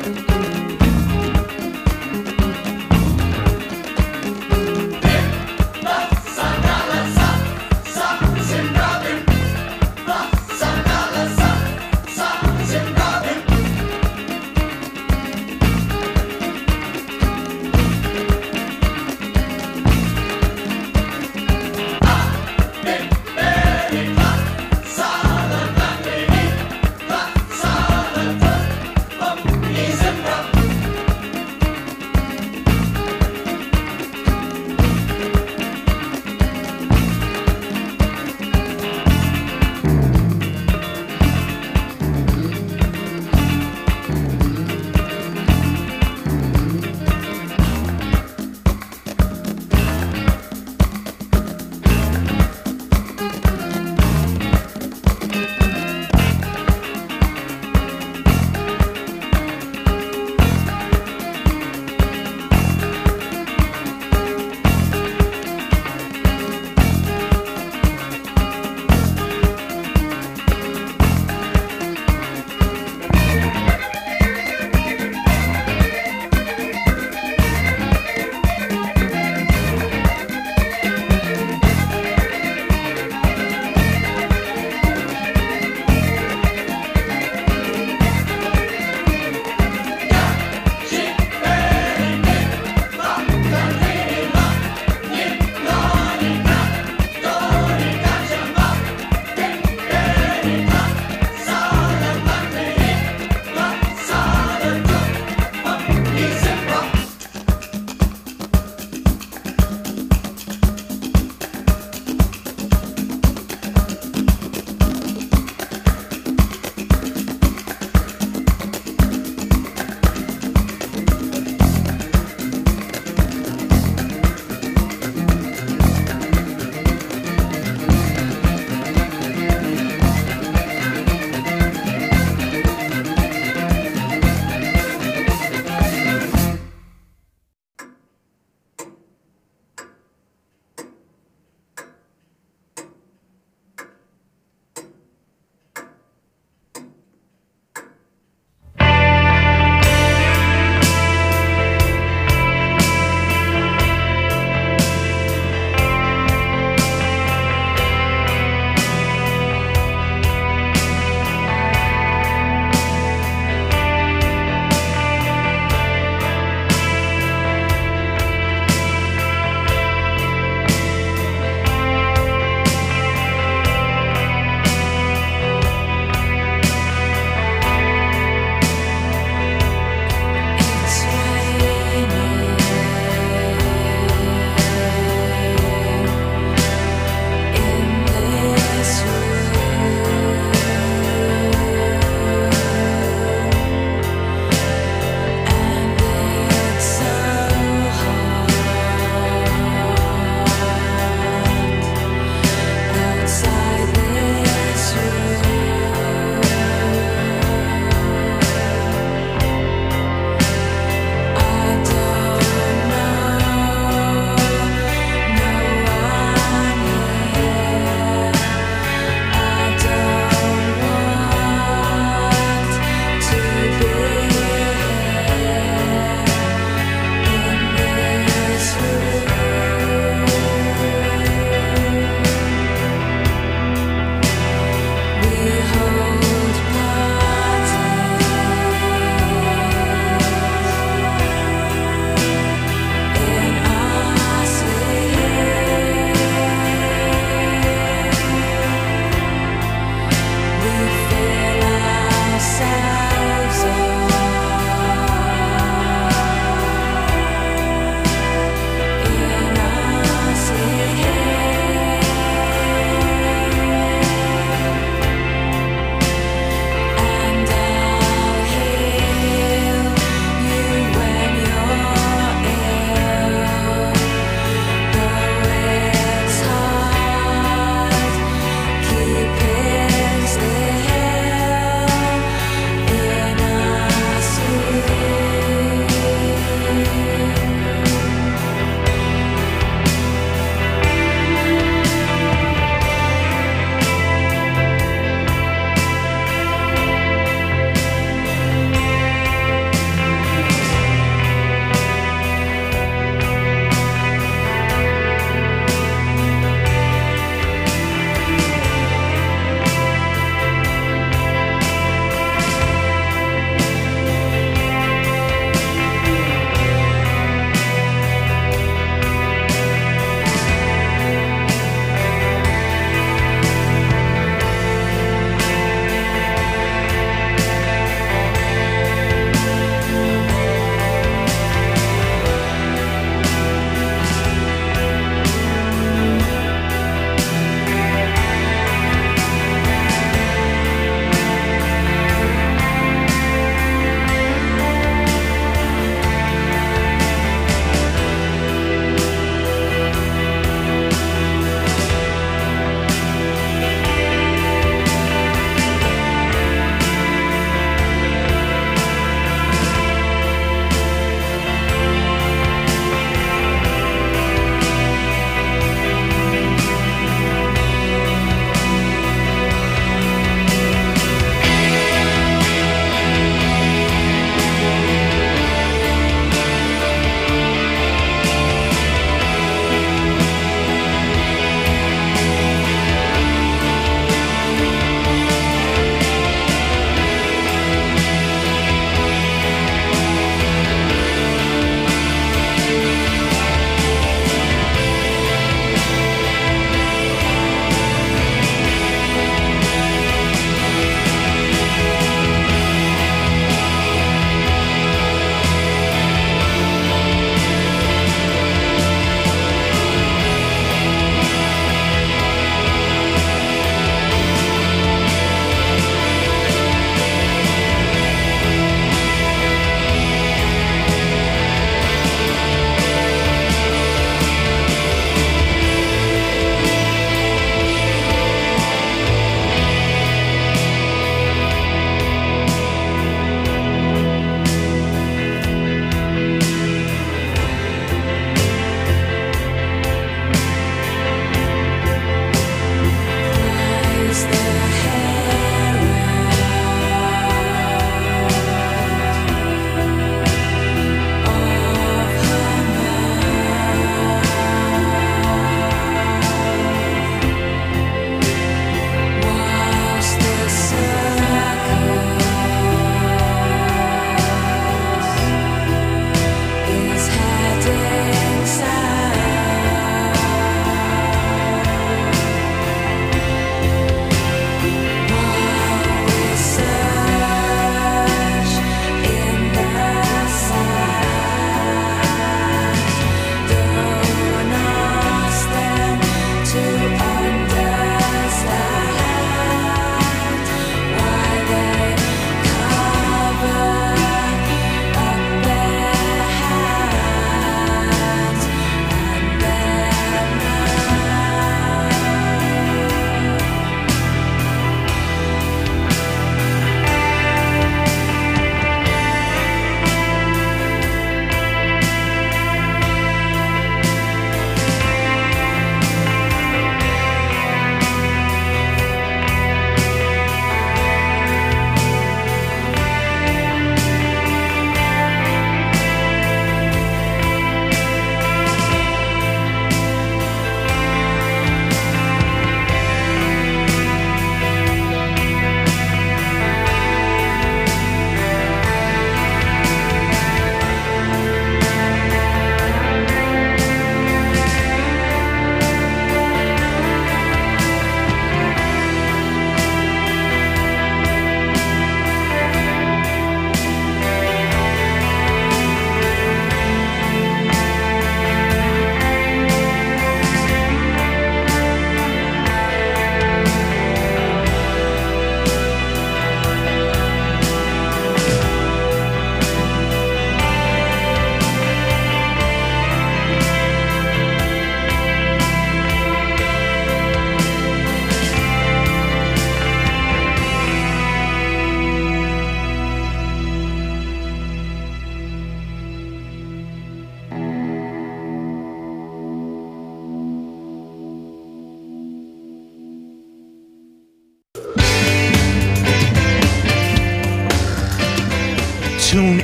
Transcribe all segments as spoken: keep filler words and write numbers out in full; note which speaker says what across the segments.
Speaker 1: Isn't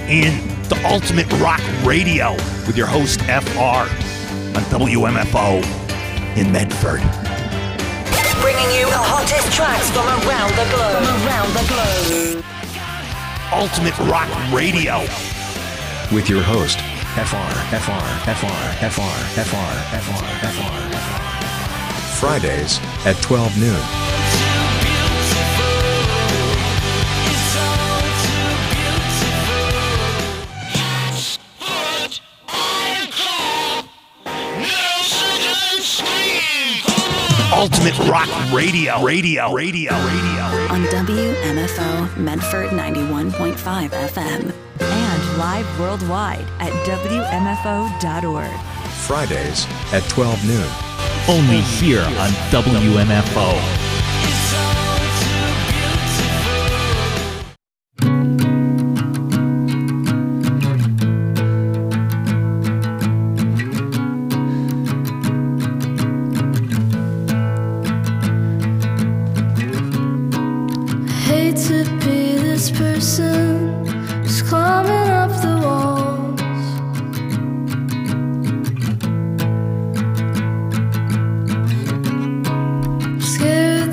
Speaker 1: in to Ultimate Rock Radio with your host, F R, on W M F O in Medford.
Speaker 2: Bringing you the hottest tracks from around the globe. From around the globe.
Speaker 1: Ultimate Rock Radio
Speaker 3: with your host, F R, F R, F R, F R, F R, F R, F R, F R. Fridays at twelve noon.
Speaker 1: Ultimate Rock Radio, Radio, Radio, Radio,
Speaker 4: on W M F O Medford ninety-one point five F M
Speaker 5: and live worldwide at W M F O dot org.
Speaker 3: Fridays at twelve noon.
Speaker 1: Only here on W M F O.
Speaker 6: To be this person who's climbing up the walls, scared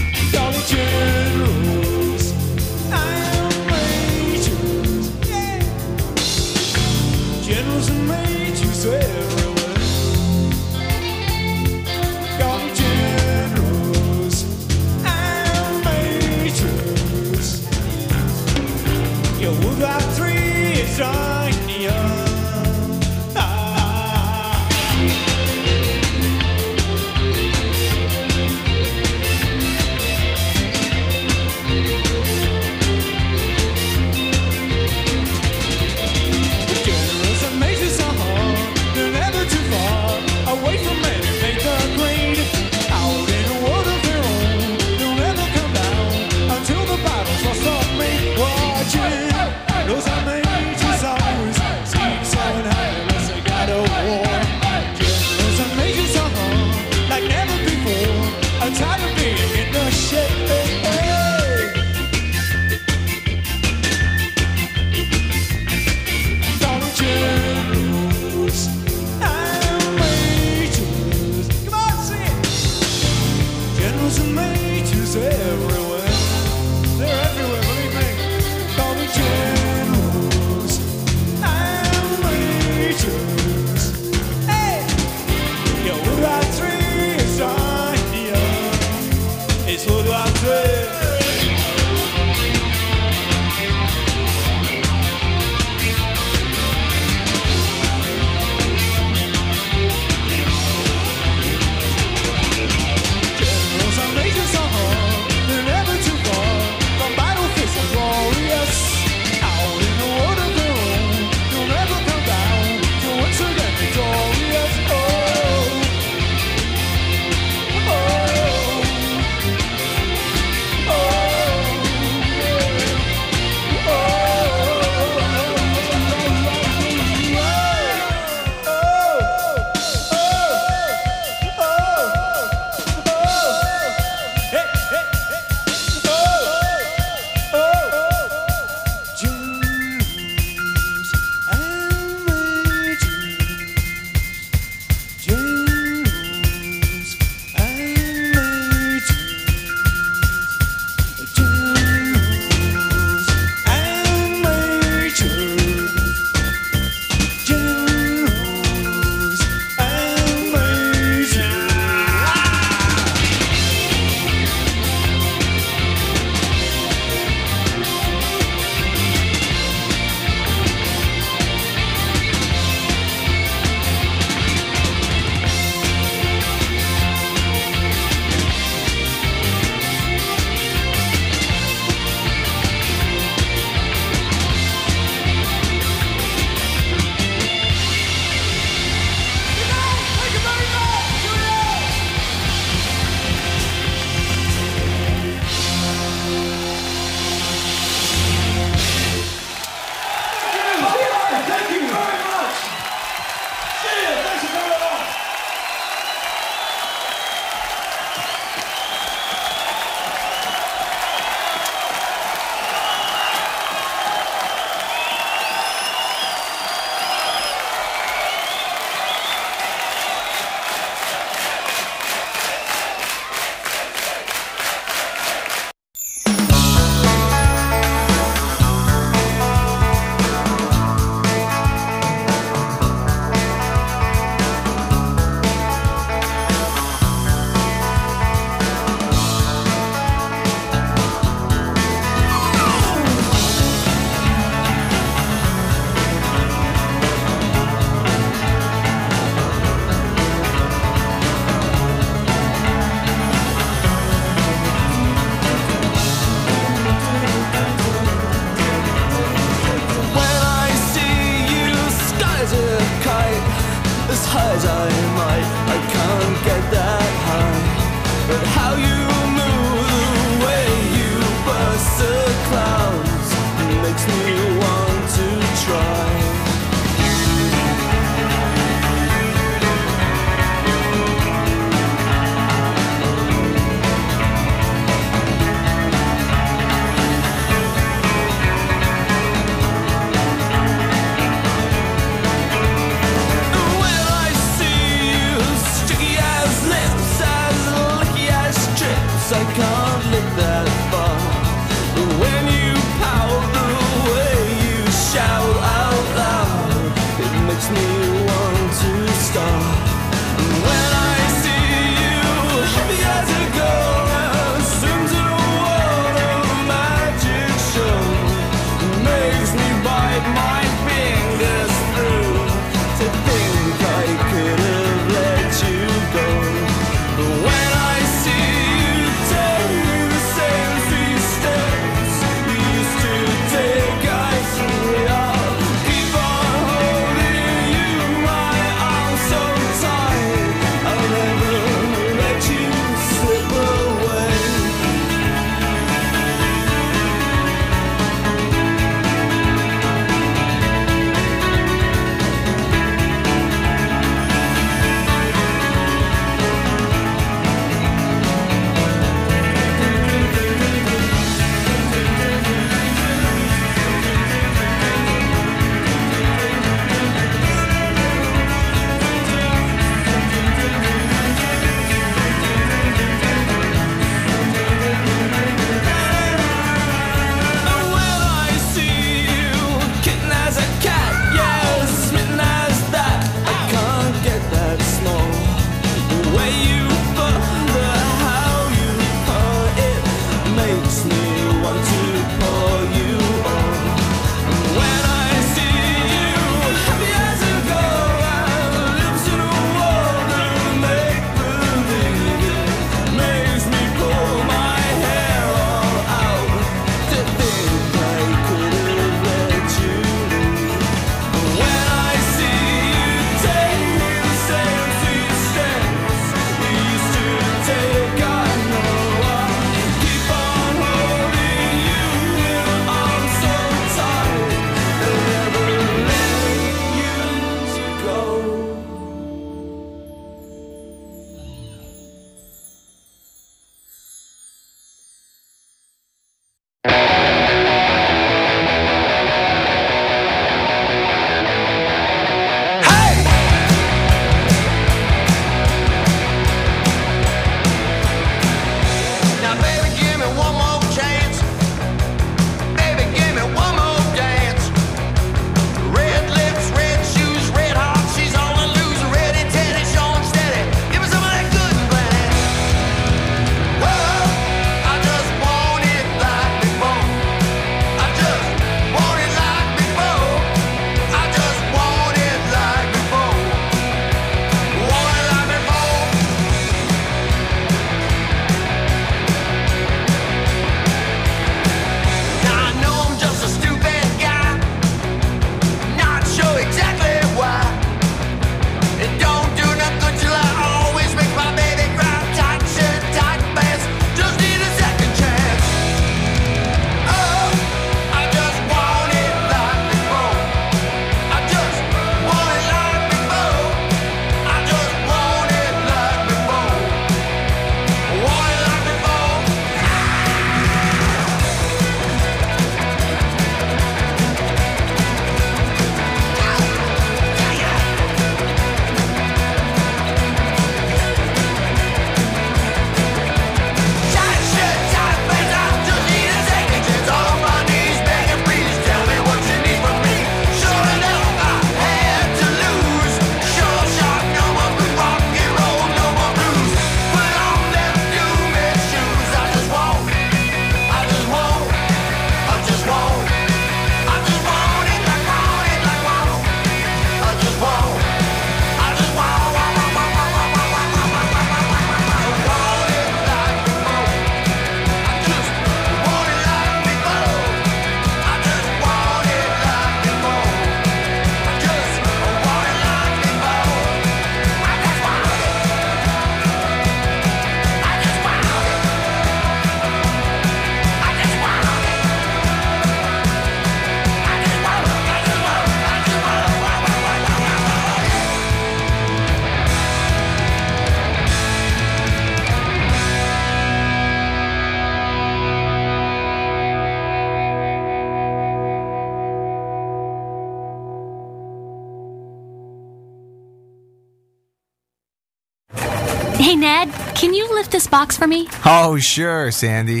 Speaker 7: Hey, Ned, can you lift this box for me?
Speaker 8: Oh, sure, Sandy.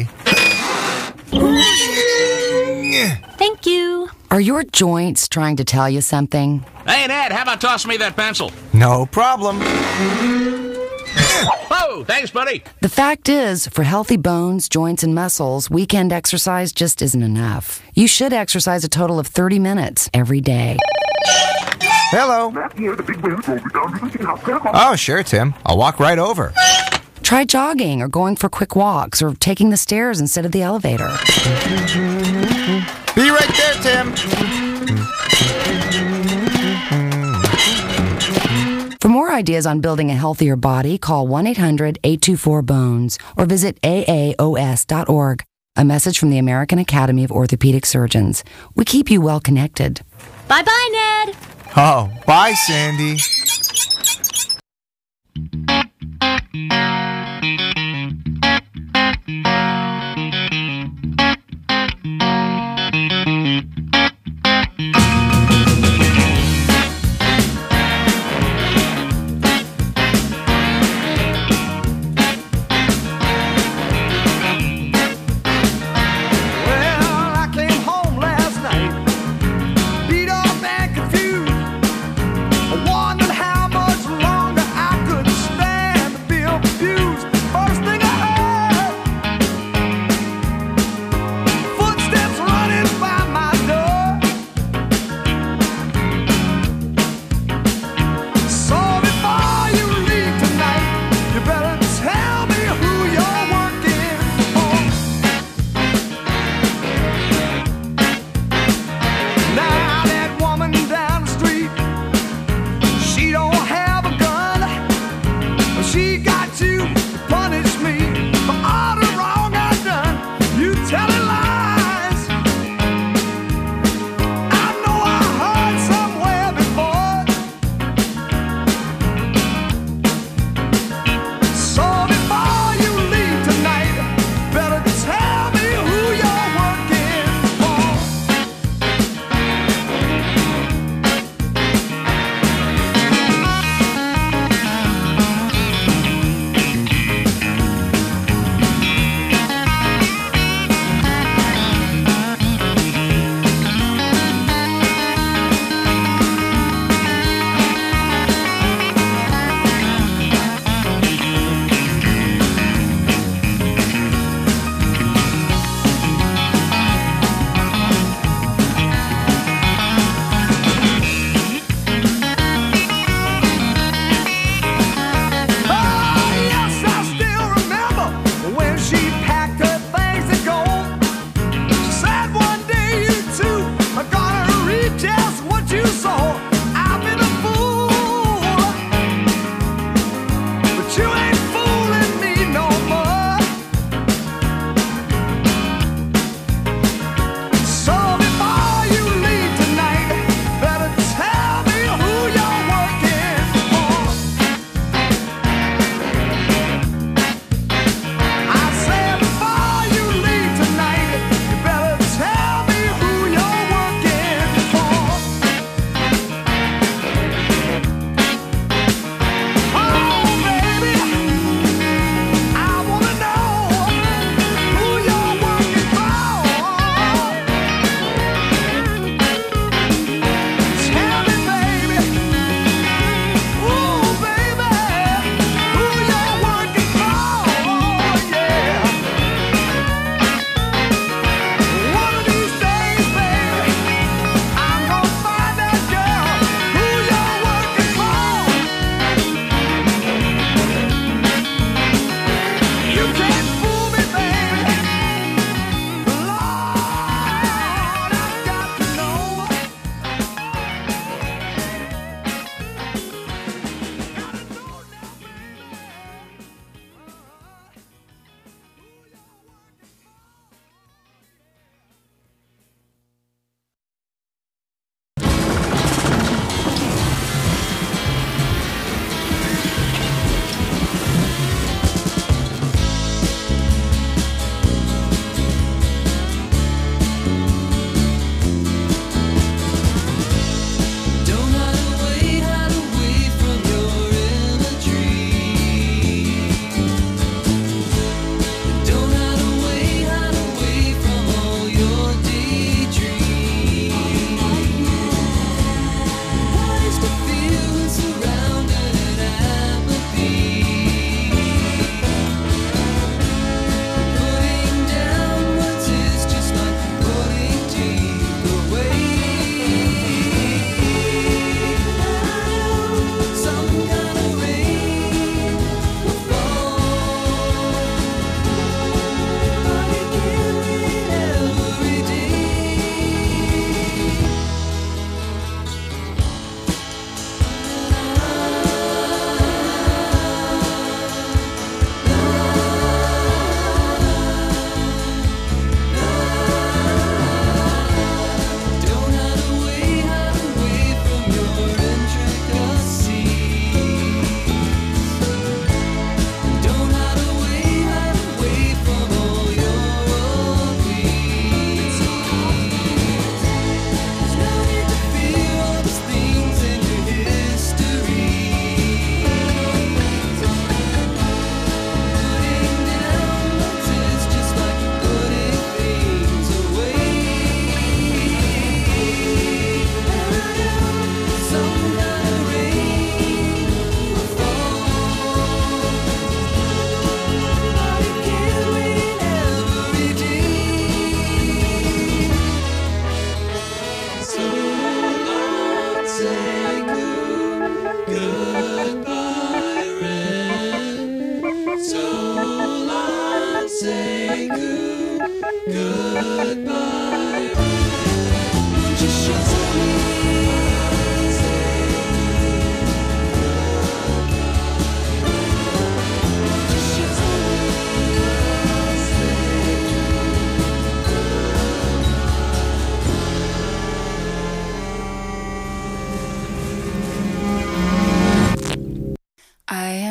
Speaker 7: Thank you.
Speaker 9: Are your joints trying to tell you something?
Speaker 10: Hey, Ned, how about tossing me that pencil?
Speaker 8: No problem.
Speaker 10: Oh, thanks, buddy.
Speaker 9: The fact is, for healthy bones, joints, and muscles, weekend exercise just isn't enough. You should exercise a total of thirty minutes every day.
Speaker 8: Hello. Oh, sure, Tim. I'll walk right over.
Speaker 9: Try jogging or going for quick walks or taking the stairs instead of the elevator.
Speaker 8: Be right there, Tim.
Speaker 9: For more ideas on building a healthier body, call one eight hundred eight two four bones or visit A A O S dot org. A message from the American Academy of Orthopedic Surgeons. We keep you well connected.
Speaker 7: Bye-bye, Ned.
Speaker 8: Oh, bye, Sandy.
Speaker 11: Wondered how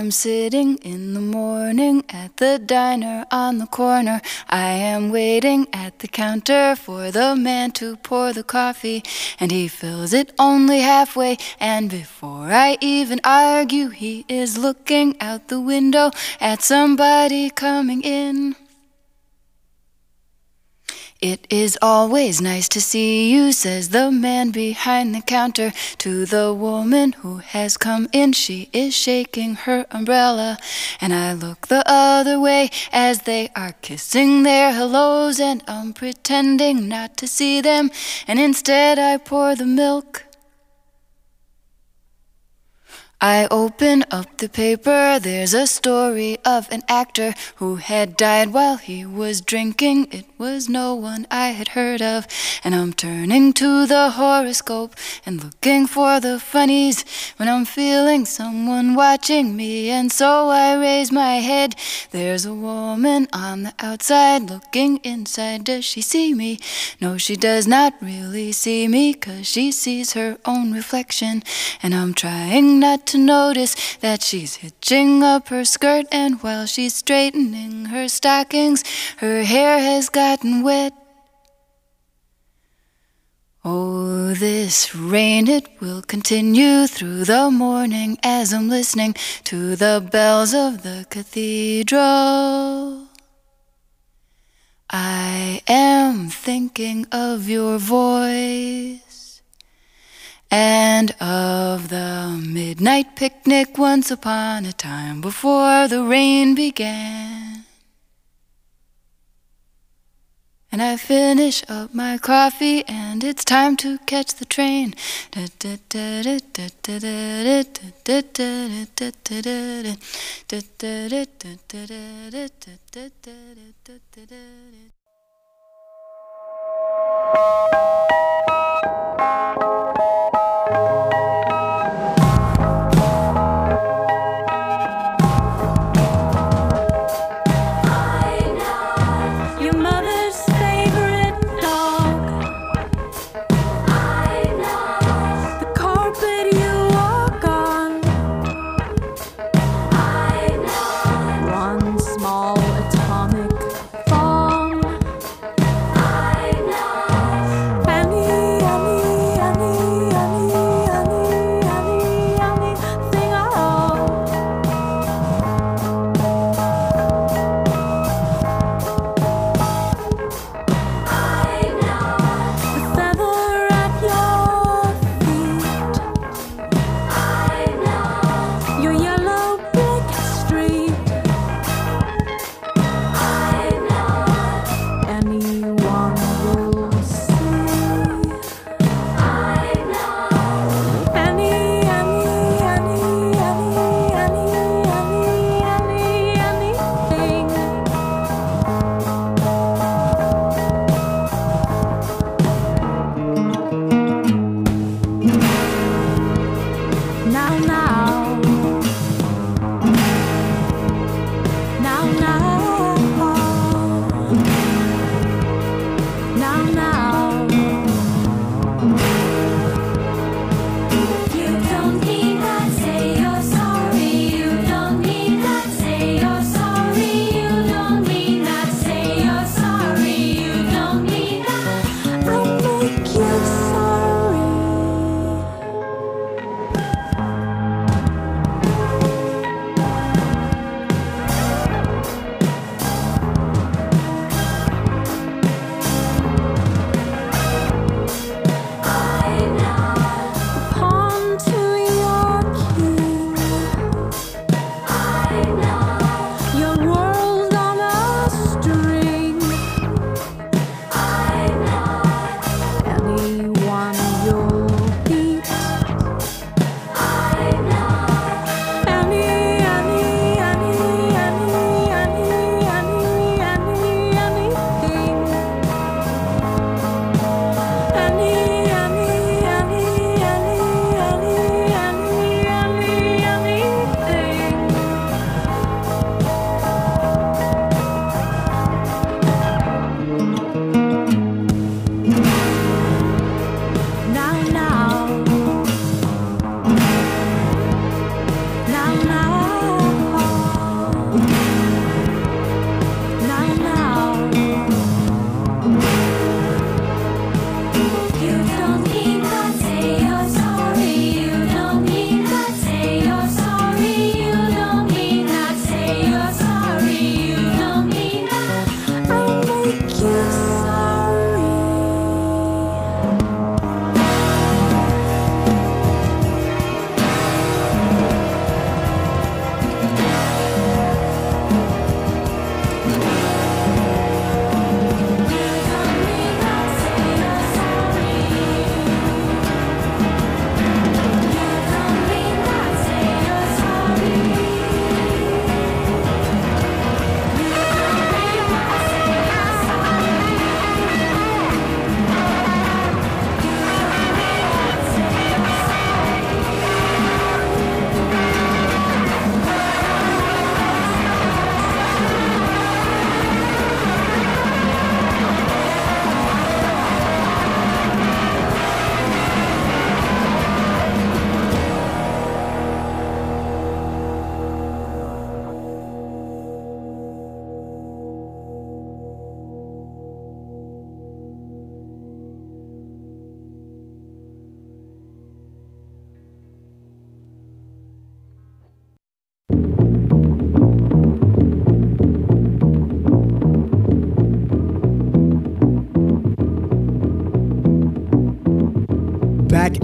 Speaker 6: am sitting in the morning at the diner on the corner. I am waiting at the counter for the man to pour the coffee, and he fills it only halfway, and before I even argue, he is looking out the window at somebody coming in. It is always nice to see you, says the man behind the counter to the woman who has come in. She is shaking her umbrella, and I look the other way as they are kissing their hellos, and I'm pretending not to see them, and instead I pour the milk. I open up the paper, there's a story of an actor who had died while he was drinking. It was no one I had heard of, and I'm turning to the horoscope and looking for the funnies when I'm feeling someone watching me, and so I raise my head. There's a woman on the outside looking inside. Does she see me? No, she does not really see me, 'cause she sees her own reflection, and I'm trying not to notice that she's hitching up her skirt, and while she's straightening her stockings, her hair has gotten wet. Oh, this rain, it will continue through the morning as I'm listening to the bells of the cathedral. I am thinking of your voice and of the midnight picnic once upon a time before the rain began. And I finish up my coffee and it's time to catch the train.
Speaker 11: Annie, Annie,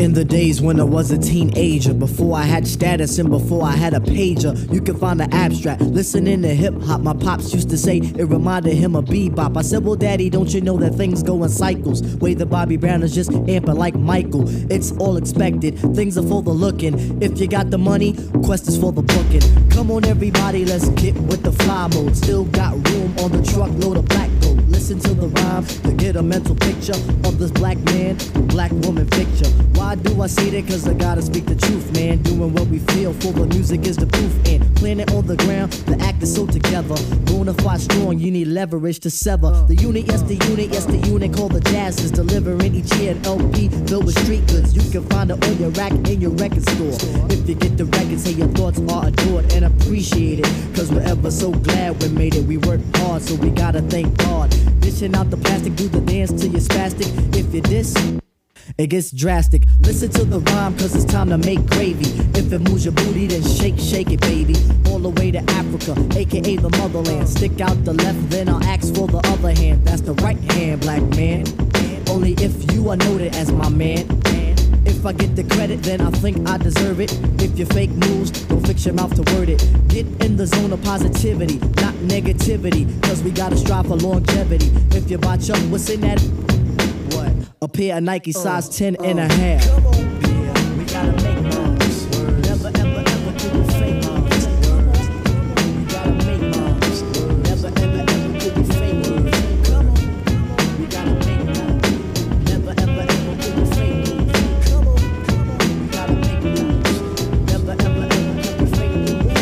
Speaker 11: In the days when I was a teenager, before I had status and before I had a pager, you can find the abstract. Listening to hip hop, my pops used to say it reminded him of bebop. I said, well, daddy, don't you know that things go in cycles? Way the Bobby Brown is just amping like Michael. It's all expected, things are for the looking. If you got the money, quest is for the booking. Come on, everybody, let's get with the fly mode. Still got room on the truckload of black gold. Listen to the rhyme to get a mental picture of this black man, black woman picture. Why do I say that? Cause I gotta speak the truth, man. Doing what we feel, for the music is the proof. And planet on the ground, the act is so together. Bonafide strong, you need leverage to sever. The unit, yes, the unit, yes, the unit called the Jazz is delivering each year an L P filled with street goods. You can find it on your rack in your record store. If you get the record, say your thoughts are adored and appreciated. Cause we're ever so glad we made it. We worked hard, so we gotta thank God. Dishing out the plastic, do the dance till you're spastic. If you diss, it gets drastic. Listen to the rhyme, cause it's time to make gravy. If it moves your booty, then shake, shake it, baby. All the way to Africa, aka the motherland. Stick out the left, then I'll ask for the other hand. That's the right hand, black man. Only if you are noted as my man. If I get the credit, then I think I deserve it. If you fake news, don't fix your mouth to word it. Get in the zone of positivity, not negativity. Cause we gotta strive for longevity. If you botch up, what's in that? What? A pair of Nike size ten and a half. Come on, yeah, we gotta make moves. Never, ever, ever do the fake moves. We gotta make moves. Never, ever, ever do the fake moves. Come on, we gotta make moves. Never, ever, ever do the fake moves. Come on, we gotta make moves. Never, ever, ever do the fake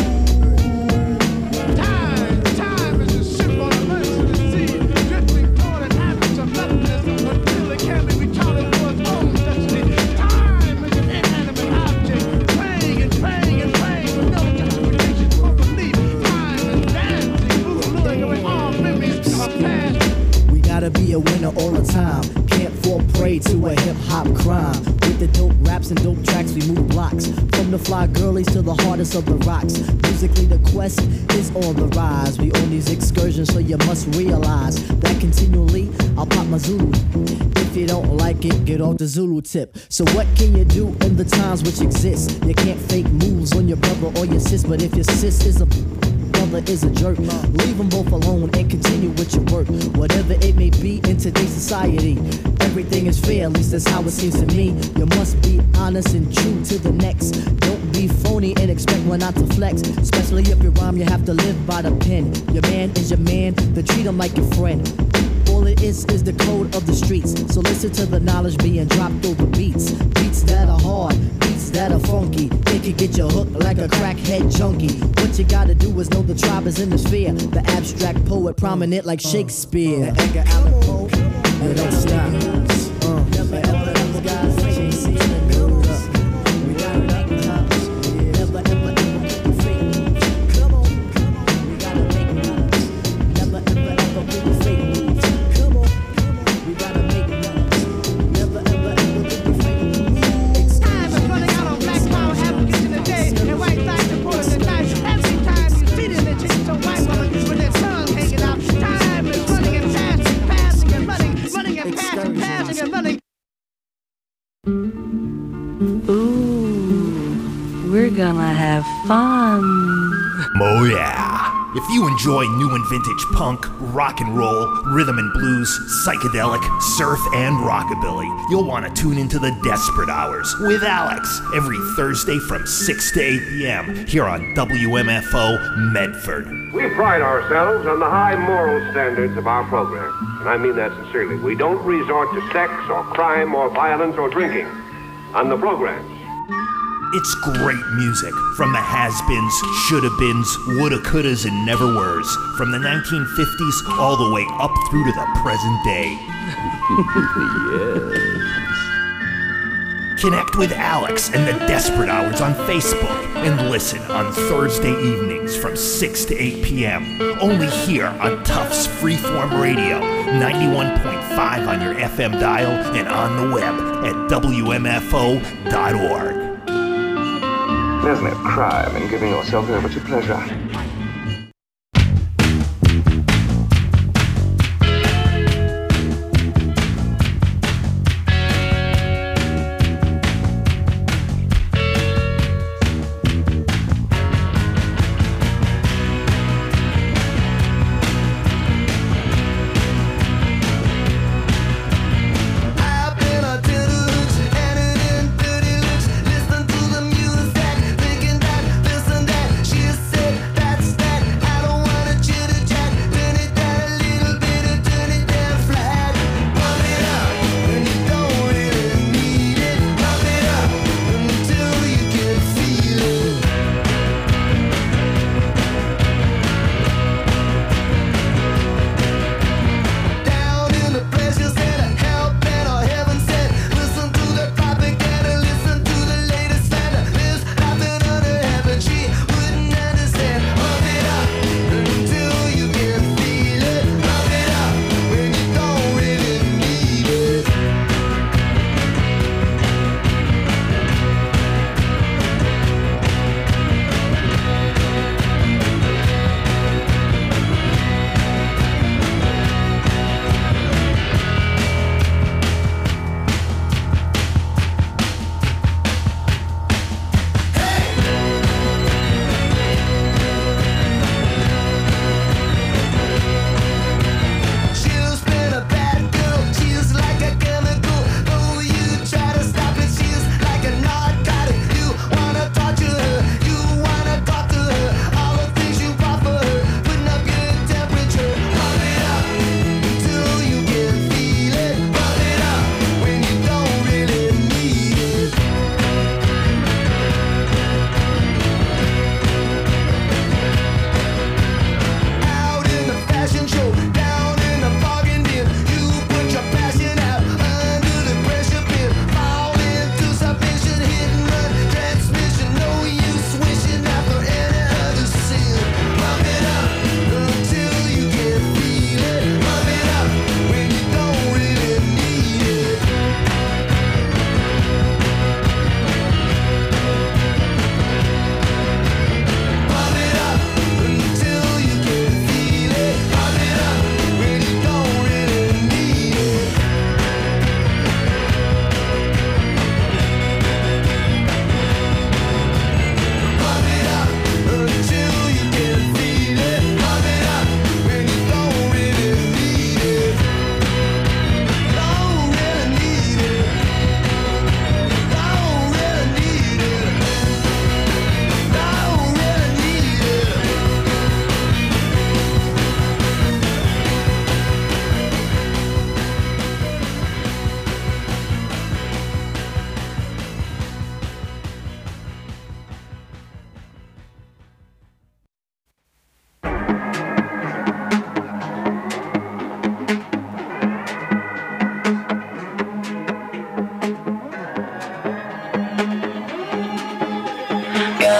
Speaker 11: moves.
Speaker 12: Time, time is a symbol of mercy to see, drifting toward an average of nothingness until it can be retarded for its own destiny. Time is an inanimate object, praying and praying and praying with no justification for belief. Time is dancing, moving away all memories of past.
Speaker 11: We gotta be a winner all the time. Can't fall prey to a hip-hop crime. With the dope raps and dope tracks, we move blocks. From the fly girlies to the hardest of the rocks. Musically, the quest is on the rise. We on these excursions, so you must realize that continually, I'll pop my Zulu. If you don't like it, get off the Zulu tip. So what can you do in the times which exist? You can't fake moves on your brother or your sis, but if your sis is a brother is a jerk, leave them both alone and continue with your work. Whatever it may be in today's society, everything is fair, at least that's how it seems to me. You must be honest and true to the next. Don't be phony and expect one not to flex. Especially if you rhyme, you have to live by the pen. Your man is your man, then treat him like your friend. All it is is the code of the streets. So listen to the knowledge being dropped over beats. Beats that are hard, beats that are funky. It can get you hooked like a crackhead junkie. What you gotta do is know the tribe is in the sphere. The abstract poet prominent like Shakespeare. Uh, Edgar Allan Poe, and don't stop. Uh, never ever ever guys chasing the news. We gotta make moves. Never ever ever do the fake moves. Come on, we gotta make moves. Never ever ever do the fake moves. Come on, we gotta make moves. Never ever ever do the fake moves.
Speaker 12: Time is running out on black power advocates in the day, and white light supporters at night. Every time you see them, they take some white woman with their tongue hanging out. Time is running and passing, passing and running, running and passing, passing and running.
Speaker 5: Ooh, we're gonna have fun.
Speaker 1: Oh yeah. If you enjoy new and vintage punk, rock and roll, rhythm and blues, psychedelic, surf, and rockabilly, you'll want to tune into the Desperate Hours with Alex every Thursday from six to eight p.m. here on W M F O Medford.
Speaker 13: We pride ourselves on the high moral standards of our program, and I mean that sincerely. We don't resort to sex or crime or violence or drinking on the programs.
Speaker 1: It's great music from the has-beens, shoulda-beens, woulda-couldas, and never-weres. From the nineteen fifties all the way up through to the present day. Yes. Connect with Alex and the Desperate Hours on Facebook and listen on Thursday evenings from six to eight p.m. Only here on Tufts Freeform Radio, ninety-one point five on your F M dial and on the web at W M F O dot org.
Speaker 14: There's no crime in giving yourself over to pleasure.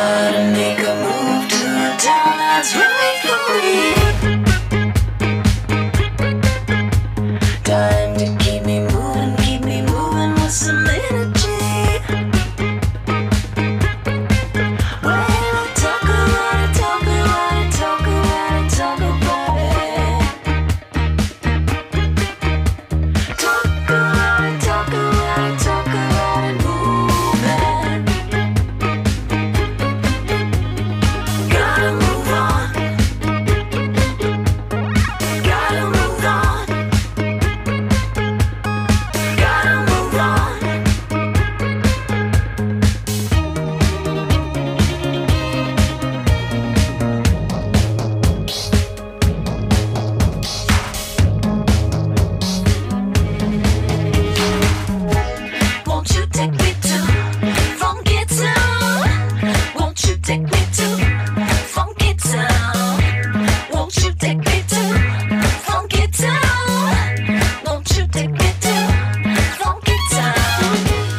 Speaker 2: Gotta make a move to the town that's right for me. Time to keep me moving, keep me moving with some energy. When I talk about it, talk about it, talk about it, talk about it. Talk about it, talk about it, talk about it, moving. Gotta move on. Gotta move on. Gotta move on. Won't you take me to Funky Town? Won't you take me to Funky Town? Won't you take me to Funky Town? Won't you take me to Funky Town?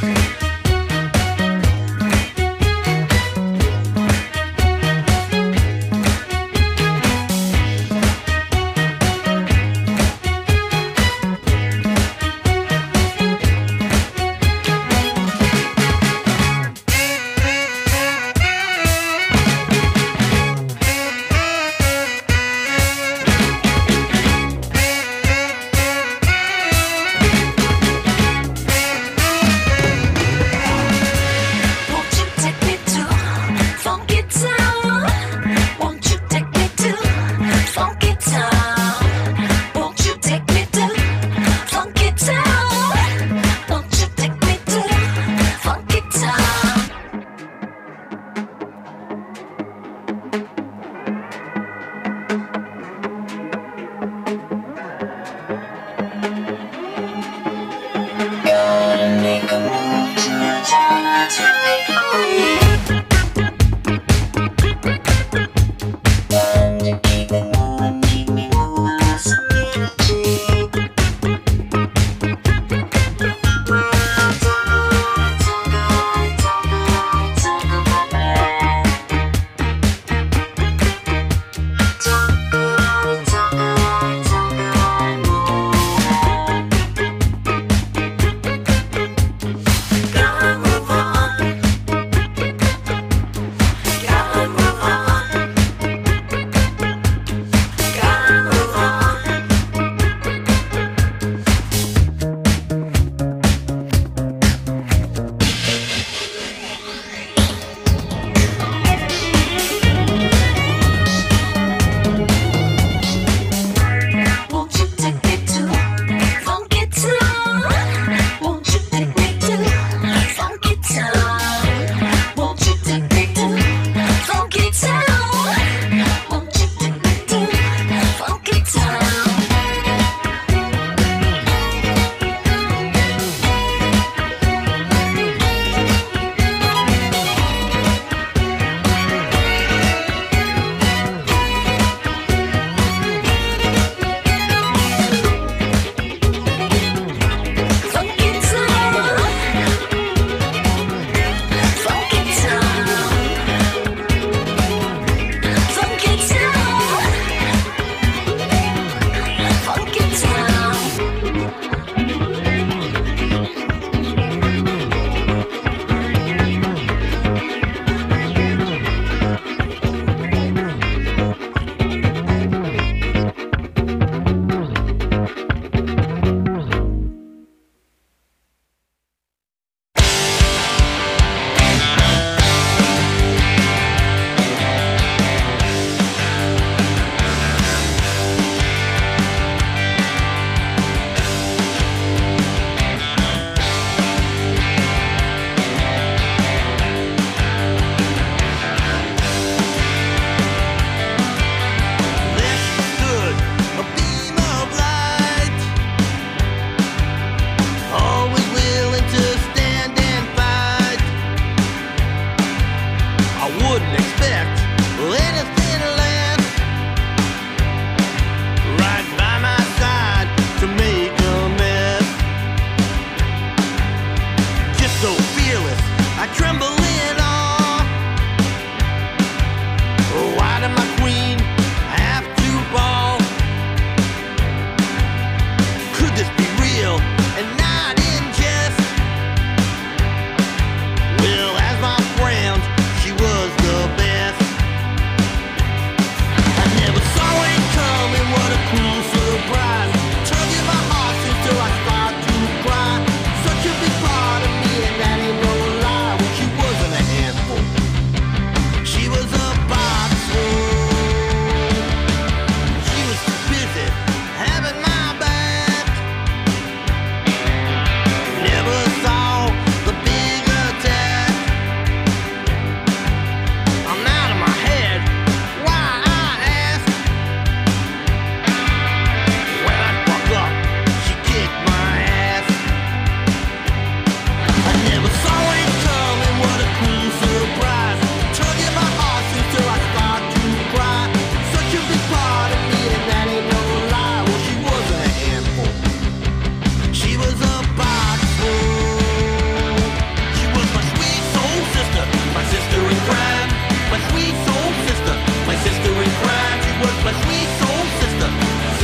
Speaker 2: Won't you take me to Funky Town? Won't you take me to Funky Town? Won't you take me to Funky Town? Won't you take me to Funky Town? Gotta make a move to the town that's right for me. Time to keep me moving, keep me moving with some energy. When I talk about it, talk about it, talk about it, talk about it. Talk about it, talk about it, talk about it, moving. Gotta move on. Gotta move on. Gotta move on. Won't you take me to Funky Town? Won't you take me to Funky Town? Won't you take me to Funky Town? Won't you take me to Funky Town? Funky Town. Funky Town. Funky Town. Funky Town.
Speaker 15: Stood a beam of light, always willing to stand and fight. I wouldn't expect anything less. Right by my side to make a mess. Just so fearless, I tremble in awe.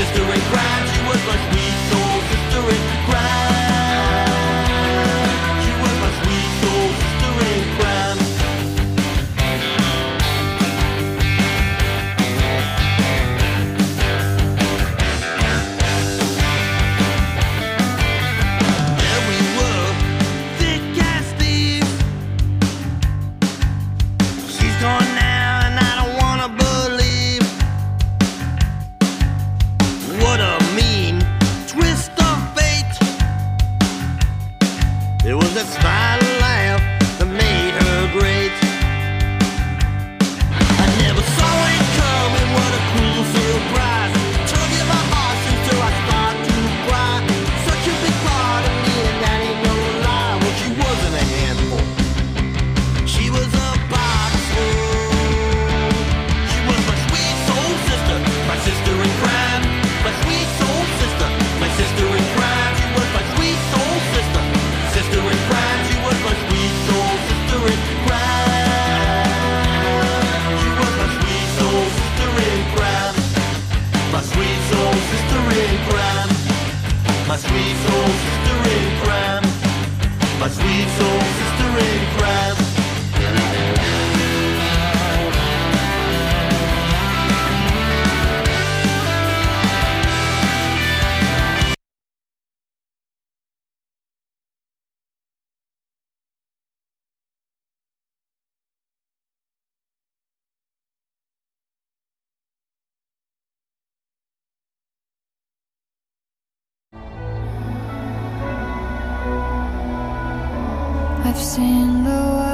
Speaker 15: sister in crime. She was my sweet soul sister in crime. She was my sweet soul sister in crime. There we were, thick as thieves. She's gone now and I don't wanna believe. What a mean twist of fate. It was that smile and laugh that made her great. I never saw it coming, what a cruel surprise. Tug at my heart until I start to cry. Such a big part of me and that ain't no lie. Well, she wasn't a handful. She was a box full. She was my sweet soul sister, my sister in crime. My sweet soul sister, my sister in crime. She was my sweet soul sister, sister in crime. She was my sweet soul sister in crime. She was my sweet soul sister in crime. My sweet soul sister in crime. My sweet soul sister in crime. My sweet soul sister in crime.
Speaker 6: I've seen the